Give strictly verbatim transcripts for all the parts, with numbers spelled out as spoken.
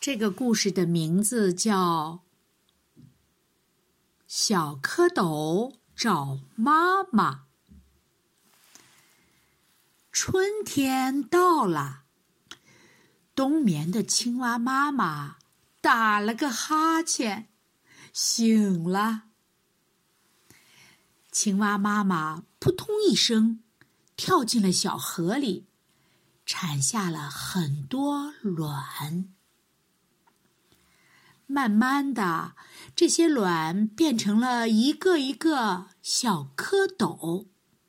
这个故事的名字叫《小蝌蚪找妈妈》。春天到了，冬眠的青蛙妈妈打了个哈欠，醒了。青蛙妈妈扑通一声跳进了小河里，产下了很多卵。慢慢的，这些卵变成了一个一个小蝌蚪。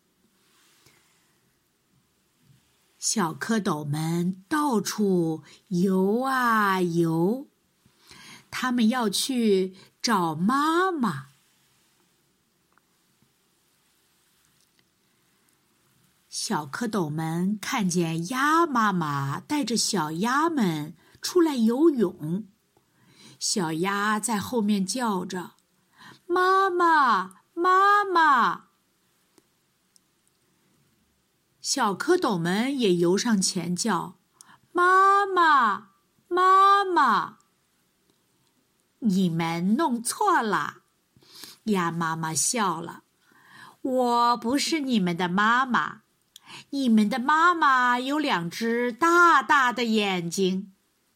小蝌蚪们到处游啊游，它们要去找妈妈。小蝌蚪们看见鸭妈妈带着小鸭们出来游泳，小鸭在后面叫着：“妈妈，妈妈！”小蝌蚪们也游上前叫：“妈妈，妈妈！”你们弄错了，鸭妈妈笑了，我不是你们的妈妈，你们的妈妈有两只大大的眼睛。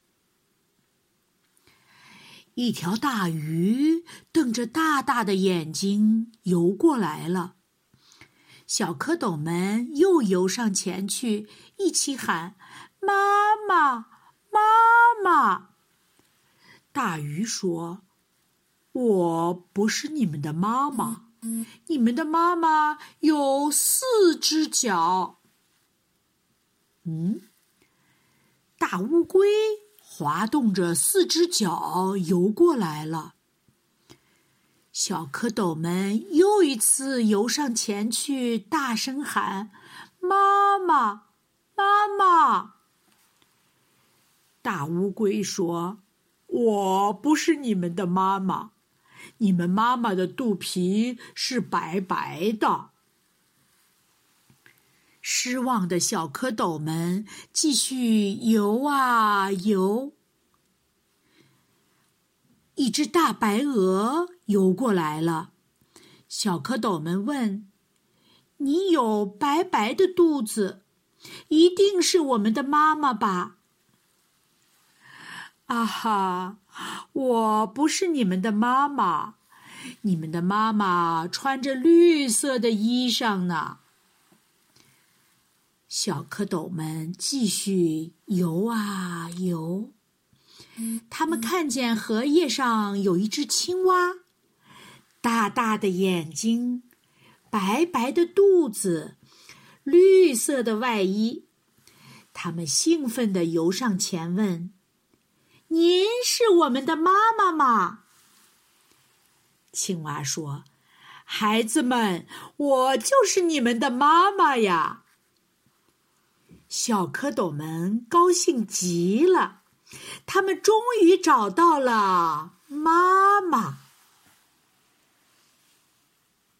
一条大鱼瞪着大大的眼睛游过来了，小蝌蚪们又游上前去，一起喊：“妈妈，妈妈！”大鱼说：“我不是你们的妈妈，你们的妈妈有四只脚。”嗯，大乌龟滑动着四只脚游过来了，小蝌蚪们又一次游上前去，大声喊：“妈妈，妈妈！”大乌龟说：“我不是你们的妈妈，你们妈妈的肚皮是白白的。”失望的小蝌蚪们继续游啊游。一只大白鹅游过来了，小蝌蚪们问：“你有白白的肚子，一定是我们的妈妈吧？”“啊哈，我不是你们的妈妈，你们的妈妈穿着绿色的衣裳呢。”小蝌蚪们继续游啊游，他们看见荷叶上有一只青蛙，大大的眼睛，白白的肚子，绿色的外衣。他们兴奋地游上前问：“您是我们的妈妈吗？”青蛙说：“孩子们，我就是你们的妈妈呀！”小蝌蚪们高兴极了，他们终于找到了妈妈。